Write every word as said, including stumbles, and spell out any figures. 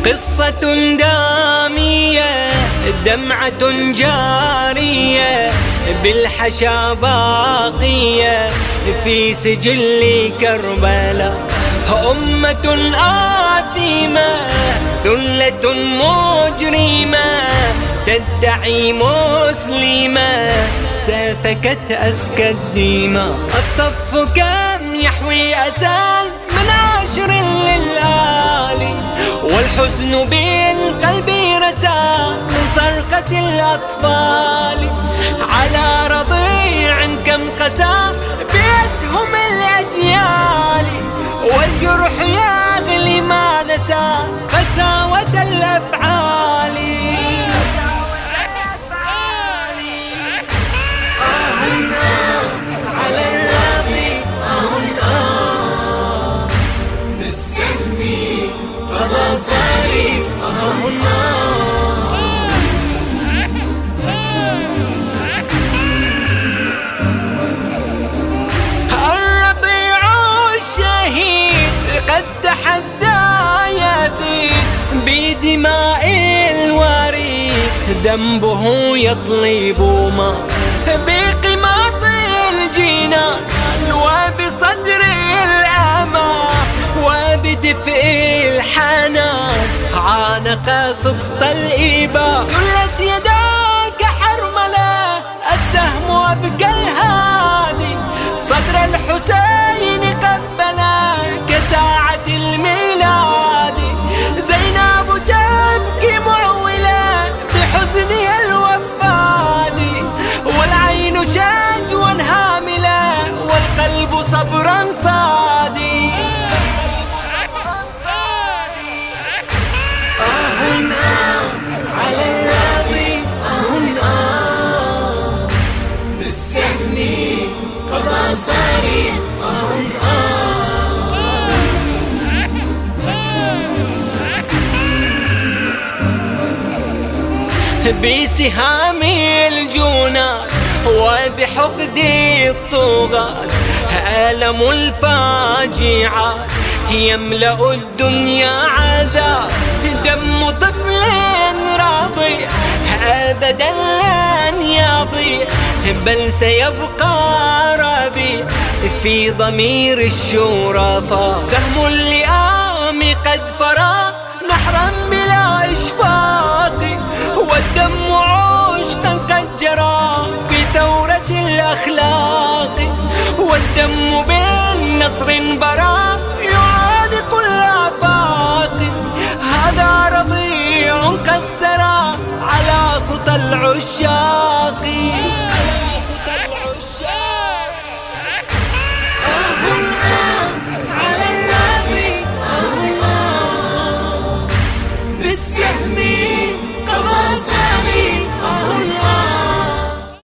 قصة دامية دمعة جارية بالحشا باقية في سجل كربلاء. أمة آثمة ثلة مجرمة تدعي مسلمة سفكت أزكى الدماء. الطف كم يحوي أسال من عشر للآلي والحزن بالقلب رسى من صرخة الأطفال. على رضيع كم قسى بأسهم الأجيال والجرح يغلي ما نسى قساوة الأفعال. على الراضي بالسهم قضى صاري الرضيع الشهيد قد تحدى يزيد بدماء الوريد ذنبه يطلب ما بقماط الجنان وبصدر الأمان وبدفء الحنان عانق سبط الإباء. دلت يداك حرملة السهم وابقى الهادي صدر الحسين قبلا كساعة الميلاد. زينب تبكي معولة بحزنها الوفاد والعين شجوا هاملة والقلب صبرا صادي. على الراضي بالسهم قضى صاري بسهام الجنان وبحقد الطغاة ألم الفاجعات يملأ الدنيا عذاب. دم طفل راضي أبدا لن يضيع بل سيبقى ربيع في ضمير الشرفاء. سهم اللئام قد فرى نحرا بلا إشفاق والدم عشقا قد جرى في ثورة الأخلاق. والدم بالنصر برا يعانق الآفاق. هذا رضيع قد سرى على خطى العشاق.